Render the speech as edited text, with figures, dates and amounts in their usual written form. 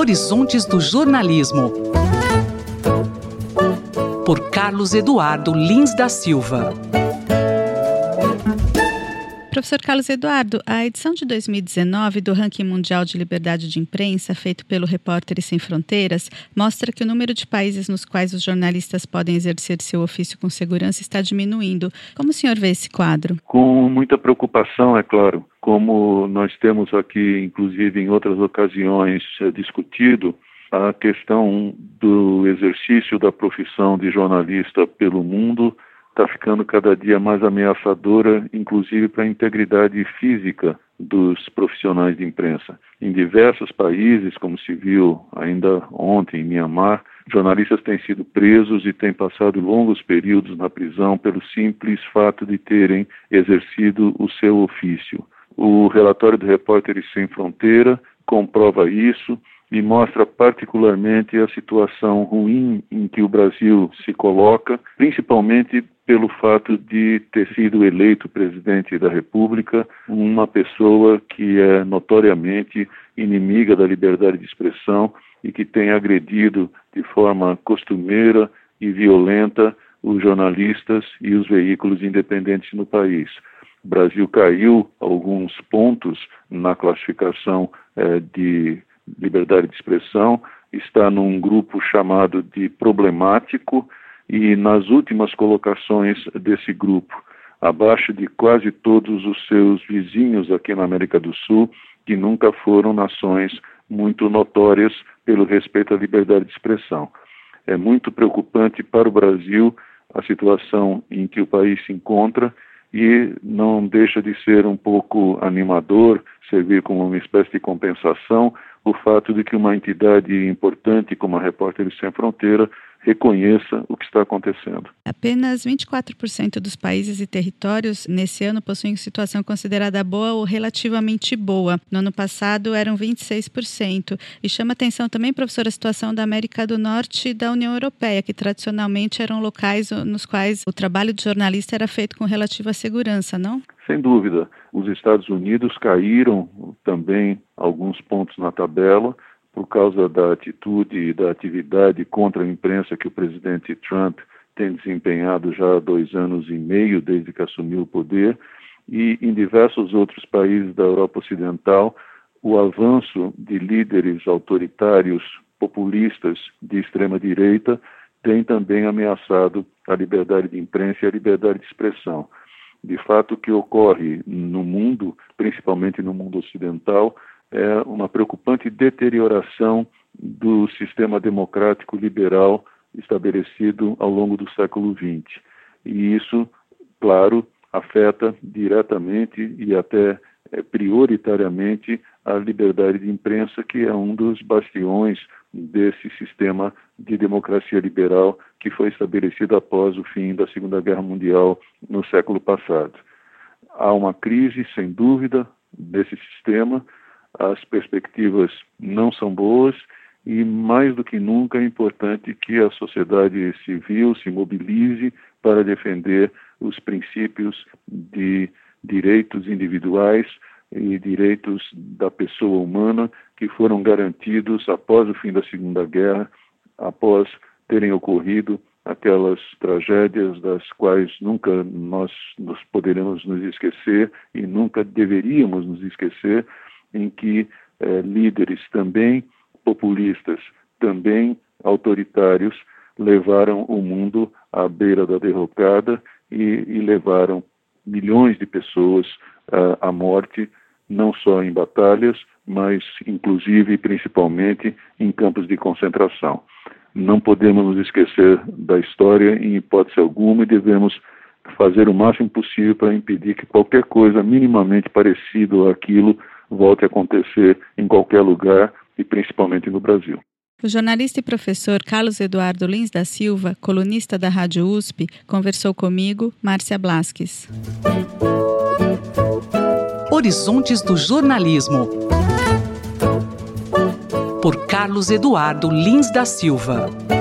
Horizontes do Jornalismo, por Carlos Eduardo Lins da Silva. Professor Carlos Eduardo, a edição de 2019 do Ranking Mundial de Liberdade de Imprensa, feito pelo Repórteres Sem Fronteiras, mostra que o número de países nos quais os jornalistas podem exercer seu ofício com segurança está diminuindo. Como o senhor vê esse quadro? Com muita preocupação, é claro. Como nós temos aqui, inclusive em outras ocasiões, discutido, a questão do exercício da profissão de jornalista pelo mundo está ficando cada dia mais ameaçadora, inclusive para a integridade física dos profissionais de imprensa. Em diversos países, como se viu ainda ontem em Mianmar, jornalistas têm sido presos e têm passado longos períodos na prisão pelo simples fato de terem exercido o seu ofício. O relatório do Repórteres Sem Fronteira comprova isso e mostra particularmente a situação ruim em que o Brasil se coloca, principalmente pelo fato de ter sido eleito presidente da República uma pessoa que é notoriamente inimiga da liberdade de expressão e que tem agredido de forma costumeira e violenta os jornalistas e os veículos independentes no país. O Brasil caiu alguns pontos na classificação de liberdade de expressão, está num grupo chamado de problemático e nas últimas colocações desse grupo, abaixo de quase todos os seus vizinhos aqui na América do Sul, que nunca foram nações muito notórias pelo respeito à liberdade de expressão. É muito preocupante para o Brasil a situação em que o país se encontra e não deixa de ser um pouco animador, servir como uma espécie de compensação, o fato de que uma entidade importante como a Repórteres Sem Fronteira reconheça o que está acontecendo. Apenas 24% dos países e territórios nesse ano possuem situação considerada boa ou relativamente boa. No ano passado eram 26%. E chama atenção também, professor, a situação da América do Norte e da União Europeia, que tradicionalmente eram locais nos quais o trabalho de jornalista era feito com relativa segurança, não? Sem dúvida. Os Estados Unidos caíram também alguns pontos na tabela, por causa da atitude e da atividade contra a imprensa que o presidente Trump tem desempenhado já há 2 anos e meio, desde que assumiu o poder, e em diversos outros países da Europa Ocidental, o avanço de líderes autoritários, populistas de extrema-direita, tem também ameaçado a liberdade de imprensa e a liberdade de expressão. De fato, o que ocorre no mundo, principalmente no mundo ocidental, é uma preocupante deterioração do sistema democrático liberal estabelecido ao longo do século XX. E isso, claro, afeta diretamente e até prioritariamente a liberdade de imprensa, que é um dos bastiões desse sistema de democracia liberal que foi estabelecido após o fim da Segunda Guerra Mundial no século passado. Há uma crise, sem dúvida, desse sistema. As perspectivas não são boas e, mais do que nunca, é importante que a sociedade civil se mobilize para defender os princípios de direitos individuais e direitos da pessoa humana que foram garantidos após o fim da Segunda Guerra, após terem ocorrido aquelas tragédias das quais nunca nós poderemos nos esquecer e nunca deveríamos nos esquecer, em que líderes também populistas, também autoritários, levaram o mundo à beira da derrocada e levaram milhões de pessoas à morte, não só em batalhas, mas inclusive e principalmente em campos de concentração. Não podemos nos esquecer da história em hipótese alguma e devemos fazer o máximo possível para impedir que qualquer coisa minimamente parecido àquilo volte a acontecer em qualquer lugar e principalmente no Brasil. O jornalista e professor Carlos Eduardo Lins da Silva, colunista da Rádio USP, conversou comigo, Márcia Blasques. Horizontes do Jornalismo, por Carlos Eduardo Lins da Silva.